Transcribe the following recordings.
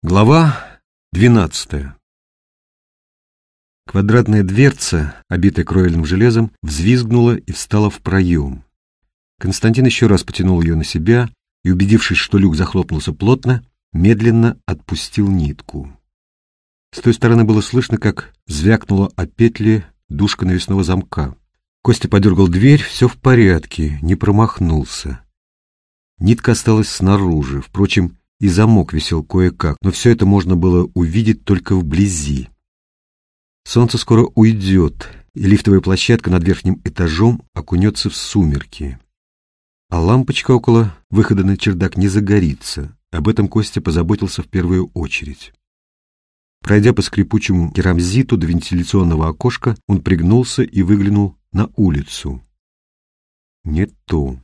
Глава 12. Квадратная дверца, обитая кровельным железом, взвизгнула и встала в проем. Константин еще раз потянул ее на себя и, убедившись, что люк захлопнулся плотно, медленно отпустил нитку. С той стороны было слышно, как звякнула о петли дужка навесного замка. Костя подергал дверь, все в порядке, не промахнулся. Нитка осталась снаружи, впрочем, и замок висел кое-как, но все это можно было увидеть только вблизи. Солнце скоро уйдет, и лифтовая площадка над верхним этажом окунется в сумерки. А лампочка около выхода на чердак не загорится. Об этом Костя позаботился в первую очередь. Пройдя по скрипучему керамзиту до вентиляционного окошка, он пригнулся и выглянул на улицу. Не то.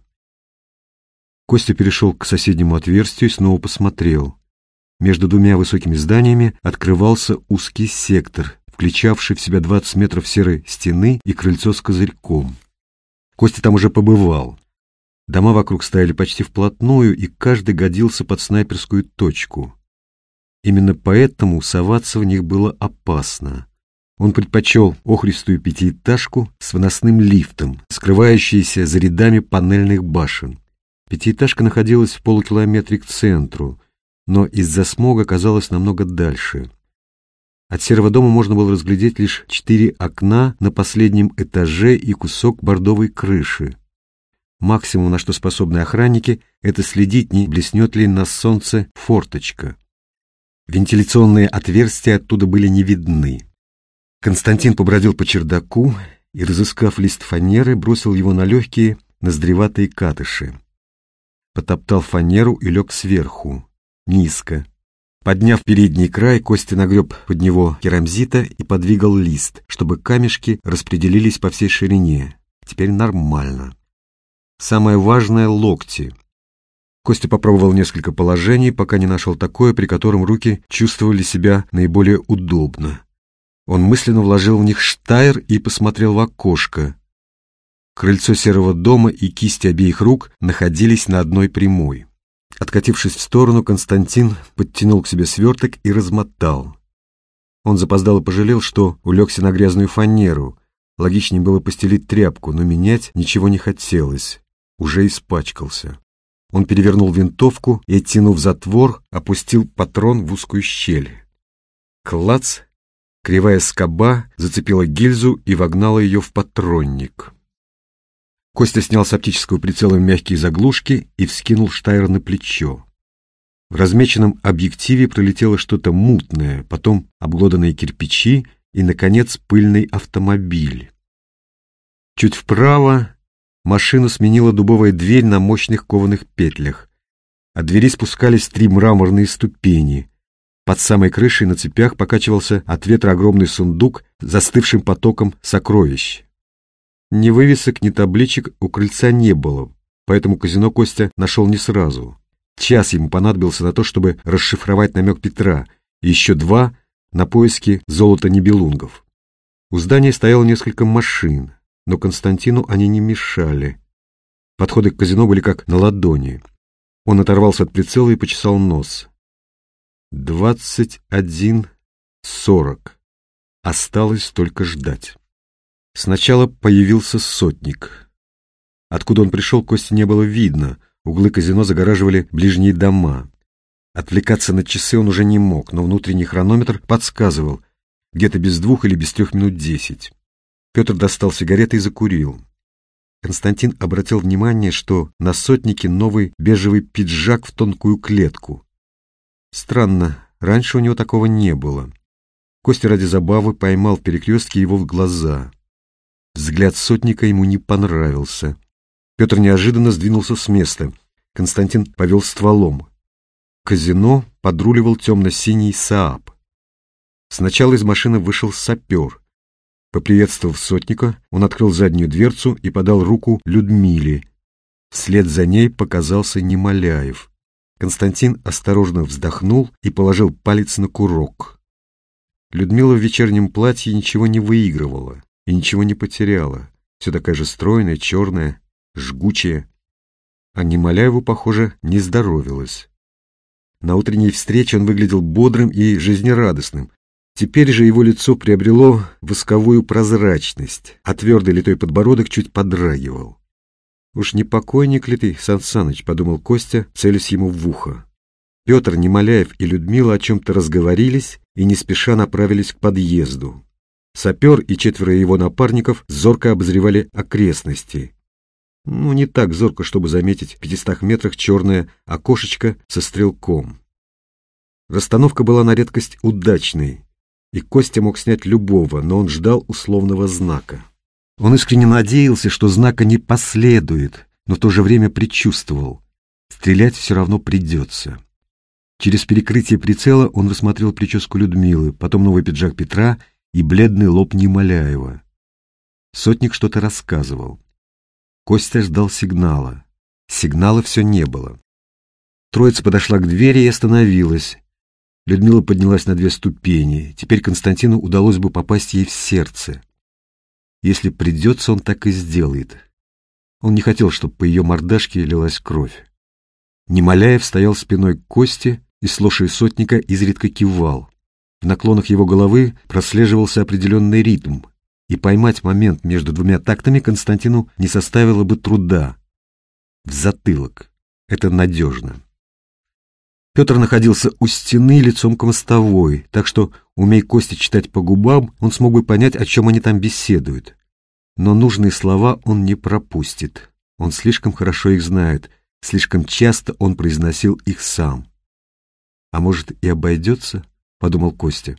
Костя перешел к соседнему отверстию и снова посмотрел. Между двумя высокими зданиями открывался узкий сектор, включавший в себя 20 метров серой стены и крыльцо с козырьком. Костя там уже побывал. Дома вокруг стояли почти вплотную, и каждый годился под снайперскую точку. Именно поэтому соваться в них было опасно. Он предпочел охристую пятиэтажку с выносным лифтом, скрывающейся за рядами панельных башен. Пятиэтажка находилась в полукилометре к центру, но из-за смога казалась намного дальше. От серого дома можно было разглядеть лишь 4 окна на последнем этаже и кусок бордовой крыши. Максимум, на что способны охранники, это следить, не блеснет ли на солнце форточка. Вентиляционные отверстия оттуда были не видны. Константин побродил по чердаку и, разыскав лист фанеры, бросил его на легкие, ноздреватые катыши. Потоптал фанеру и лег сверху, низко. Подняв передний край, Костя нагреб под него керамзита и подвигал лист, чтобы камешки распределились по всей ширине. Теперь нормально. Самое важное — локти. Костя попробовал несколько положений, пока не нашел такое, при котором руки чувствовали себя наиболее удобно. Он мысленно вложил в них штайр и посмотрел в окошко. Крыльцо серого дома и кисти обеих рук находились на одной прямой. Откатившись в сторону, Константин подтянул к себе сверток и размотал. Он запоздало пожалел, что улегся на грязную фанеру. Логичнее было постелить тряпку, но менять ничего не хотелось. Уже испачкался. Он перевернул винтовку и, оттянув затвор, опустил патрон в узкую щель. Клац! Кривая скоба зацепила гильзу и вогнала ее в патронник. Костя снял с оптического прицела мягкие заглушки и вскинул штайр на плечо. В размеченном объективе пролетело что-то мутное, потом обглоданные кирпичи и, наконец, пыльный автомобиль. Чуть вправо машину сменила дубовая дверь на мощных кованых петлях. От двери спускались 3 мраморные ступени. Под самой крышей на цепях покачивался от ветра огромный сундук с застывшим потоком сокровищ. Ни вывесок, ни табличек у крыльца не было, поэтому казино Костя нашел не сразу. Час ему понадобился на то, чтобы расшифровать намек Петра, и еще 2 на поиски золота-нибелунгов. У здания стояло несколько машин, но Константину они не мешали. Подходы к казино были как на ладони. Он оторвался от прицела и почесал нос. 21:40. Осталось только ждать. Сначала появился сотник. Откуда он пришел, Косте не было видно. Углы казино загораживали ближние дома. Отвлекаться на часы он уже не мог, но внутренний хронометр подсказывал, где-то без 2 или без 3 минут 10. Петр достал сигареты и закурил. Константин обратил внимание, что на сотнике новый бежевый пиджак в тонкую клетку. Странно, раньше у него такого не было. Костя ради забавы поймал в перекрестке его в глаза. Взгляд сотника ему не понравился. Петр неожиданно сдвинулся с места. Константин повел стволом. В казино подруливал темно-синий Saab. Сначала из машины вышел сапер. Поприветствовав сотника, он открыл заднюю дверцу и подал руку Людмиле. Вслед за ней показался Немоляев. Константин осторожно вздохнул и положил палец на курок. Людмила в вечернем платье ничего не выигрывала и ничего не потеряла. Все такая же стройная, черная, жгучая. А Немоляеву, похоже, не здоровилось. На утренней встрече он выглядел бодрым и жизнерадостным. Теперь же его лицо приобрело восковую прозрачность, а твердый литой подбородок чуть подрагивал. «Уж не покойник ли ты, Сан Саныч?» — подумал Костя, целясь ему в ухо. Петр, Немоляев и Людмила о чем-то разговорились и не спеша направились к подъезду. Сапер и 4 его напарников зорко обозревали окрестности. Не так зорко, чтобы заметить в 500 метрах черное окошечко со стрелком. Расстановка была на редкость удачной, и Костя мог снять любого, но он ждал условного знака. Он искренне надеялся, что знака не последует, но в то же время предчувствовал — стрелять все равно придется. Через перекрытие прицела он рассмотрел прическу Людмилы, потом новый пиджак Петра и бледный лоб Немоляева. Сотник что-то рассказывал. Костя ждал сигнала. Сигнала все не было. Троица подошла к двери и остановилась. Людмила поднялась на 2 ступени. Теперь Константину удалось бы попасть ей в сердце. Если придется, он так и сделает. Он не хотел, чтобы по ее мордашке лилась кровь. Немоляев стоял спиной к Косте и, слушая сотника, изредка кивал. В наклонах его головы прослеживался определенный ритм, и поймать момент между 2 тактами Константину не составило бы труда. В затылок. Это надежно. Петр находился у стены лицом к мостовой, так что, умей Костя читать по губам, он смог бы понять, о чем они там беседуют. Но нужные слова он не пропустит. Он слишком хорошо их знает, слишком часто он произносил их сам. «А может, и обойдется?» — подумал Костя.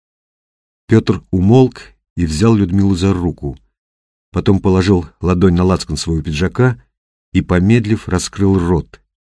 Петр умолк и взял Людмилу за руку. Потом положил ладонь на лацкан своего пиджака и, помедлив, раскрыл рот.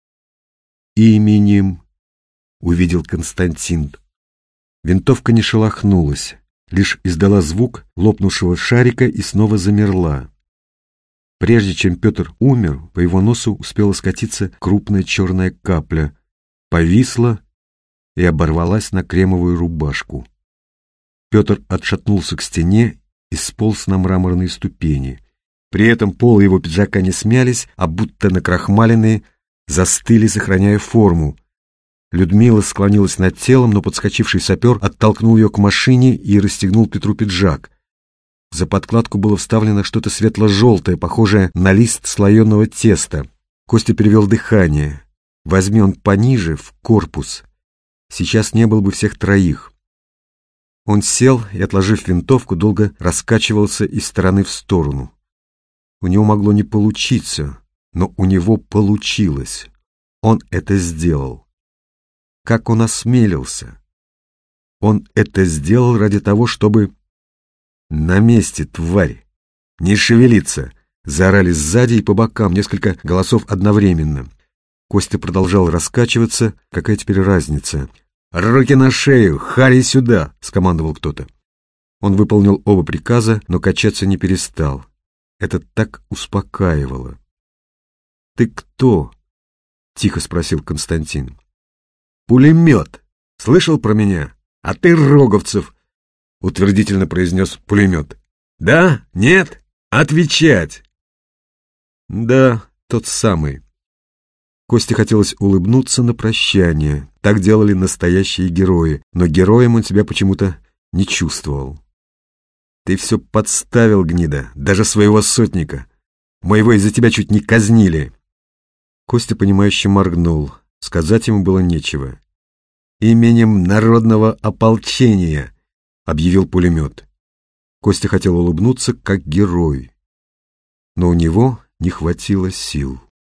«Именем», — увидел Константин. Винтовка не шелохнулась, лишь издала звук лопнувшего шарика и снова замерла. Прежде чем Петр умер, по его носу успела скатиться крупная черная капля, повисла и оборвалась на кремовую рубашку. Петр отшатнулся к стене и сполз на мраморные ступени. При этом полы его пиджака не смялись, а будто накрахмаленные застыли, сохраняя форму. Людмила склонилась над телом, но подскочивший сапер оттолкнул ее к машине и расстегнул Петру пиджак. За подкладку было вставлено что-то светло-желтое, похожее на лист слоеного теста. Костя перевел дыхание. Возьми он пониже, в корпус. Сейчас не было бы всех 3. Он сел и, отложив винтовку, долго раскачивался из стороны в сторону. У него могло не получиться, но у него получилось. Он это сделал. Как он осмелился? Он это сделал ради того, чтобы... «На месте, тварь! Не шевелиться!» — заорали сзади и по бокам несколько голосов одновременно. Костя продолжал раскачиваться. Какая теперь разница? «Руки на шею! Харри сюда!» — скомандовал кто-то. Он выполнил оба приказа, но качаться не перестал. Это так успокаивало. «Ты кто?» — тихо спросил Константин. «Пулемет! Слышал про меня? А ты Роговцев!» — утвердительно произнес пулемет. «Да? Нет? Отвечать!» «Да, тот самый». Косте хотелось улыбнуться на прощание. Так делали настоящие герои, но героем он себя почему-то не чувствовал. «Ты все подставил, гнида, даже своего сотника. Моего из-за тебя чуть не казнили». Костя, понимающе моргнул. Сказать ему было нечего. «Именем народного ополчения», — объявил пулемет. Костя хотел улыбнуться, как герой, но у него не хватило сил.